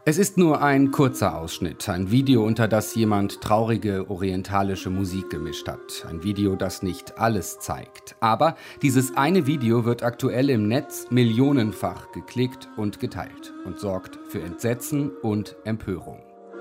Es ist nur ein kurzer Ausschnitt, ein Video, unter das jemand traurige orientalische Musik gemischt hat. Ein Video, das nicht alles zeigt. Aber dieses eine Video wird aktuell im Netz millionenfach geklickt und geteilt und sorgt für Entsetzen und Empörung.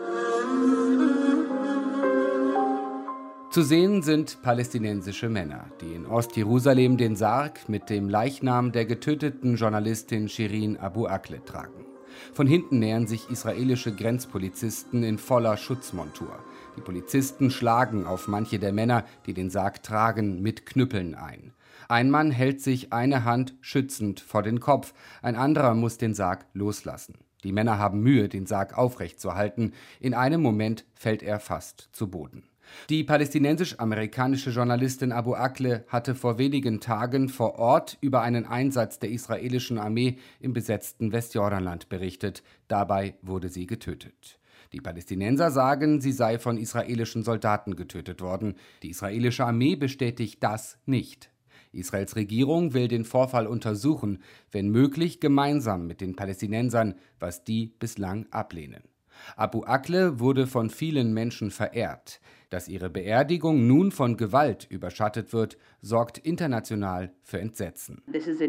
Zu sehen sind palästinensische Männer, die in Ostjerusalem den Sarg mit dem Leichnam der getöteten Journalistin Shirin Abu Akleh tragen. Von hinten nähern sich israelische Grenzpolizisten in voller Schutzmontur. Die Polizisten schlagen auf manche der Männer, die den Sarg tragen, mit Knüppeln ein. Ein Mann hält sich eine Hand schützend vor den Kopf, ein anderer muss den Sarg loslassen. Die Männer haben Mühe, den Sarg aufrechtzuerhalten. In einem Moment fällt er fast zu Boden. Die palästinensisch-amerikanische Journalistin Abu Akleh hatte vor wenigen Tagen vor Ort über einen Einsatz der israelischen Armee im besetzten Westjordanland berichtet. Dabei wurde sie getötet. Die Palästinenser sagen, sie sei von israelischen Soldaten getötet worden. Die israelische Armee bestätigt das nicht. Israels Regierung will den Vorfall untersuchen, wenn möglich gemeinsam mit den Palästinensern, was die bislang ablehnen. Abu Akleh wurde von vielen Menschen verehrt. Dass ihre Beerdigung nun von Gewalt überschattet wird, sorgt international für Entsetzen.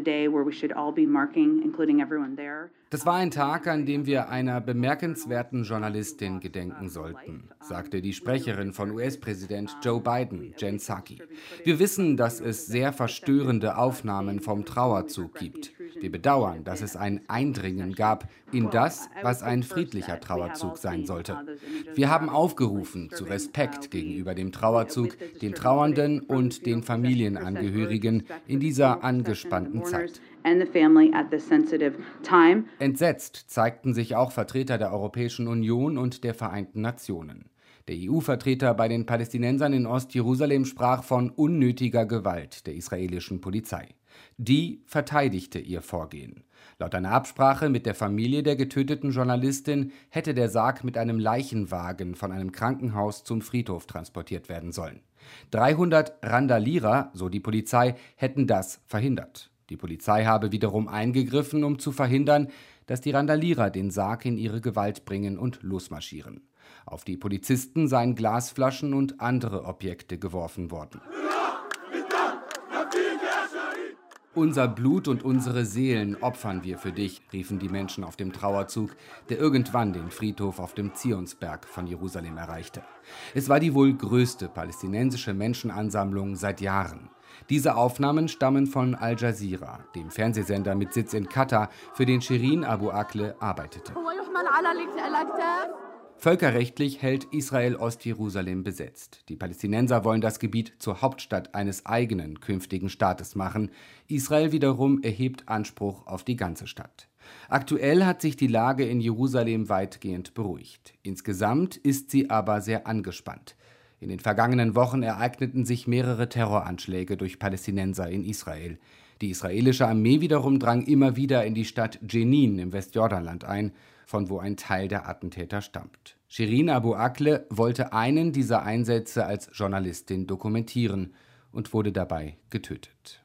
Das war ein Tag, an dem wir einer bemerkenswerten Journalistin gedenken sollten, sagte die Sprecherin von US-Präsident Joe Biden, Jen Psaki. Wir wissen, dass es sehr verstörende Aufnahmen vom Trauerzug gibt. Wir bedauern, dass es ein Eindringen gab in das, was ein friedlicher Trauerzug sein sollte. Wir haben aufgerufen zu Respekt gegenüber dem Trauerzug, den Trauernden und den Familienangehörigen in dieser angespannten Zeit. Entsetzt zeigten sich auch Vertreter der Europäischen Union und der Vereinten Nationen. Der EU-Vertreter bei den Palästinensern in Ostjerusalem sprach von unnötiger Gewalt der israelischen Polizei. Die verteidigte ihr Vorgehen. Laut einer Absprache mit der Familie der getöteten Journalistin hätte der Sarg mit einem Leichenwagen von einem Krankenhaus zum Friedhof transportiert werden sollen. 300 Randalierer, so die Polizei, hätten das verhindert. Die Polizei habe wiederum eingegriffen, um zu verhindern, dass die Randalierer den Sarg in ihre Gewalt bringen und losmarschieren. Auf die Polizisten seien Glasflaschen und andere Objekte geworfen worden. Unser Blut und unsere Seelen opfern wir für dich, riefen die Menschen auf dem Trauerzug, der irgendwann den Friedhof auf dem Zionsberg von Jerusalem erreichte. Es war die wohl größte palästinensische Menschenansammlung seit Jahren. Diese Aufnahmen stammen von Al Jazeera, dem Fernsehsender mit Sitz in Katar, für den Shirin Abu Akleh arbeitete. Völkerrechtlich hält Israel Ostjerusalem besetzt. Die Palästinenser wollen das Gebiet zur Hauptstadt eines eigenen künftigen Staates machen. Israel wiederum erhebt Anspruch auf die ganze Stadt. Aktuell hat sich die Lage in Jerusalem weitgehend beruhigt. Insgesamt ist sie aber sehr angespannt. In den vergangenen Wochen ereigneten sich mehrere Terroranschläge durch Palästinenser in Israel. Die israelische Armee wiederum drang immer wieder in die Stadt Jenin im Westjordanland ein, von wo ein Teil der Attentäter stammt. Shirin Abu Akleh wollte einen dieser Einsätze als Journalistin dokumentieren und wurde dabei getötet.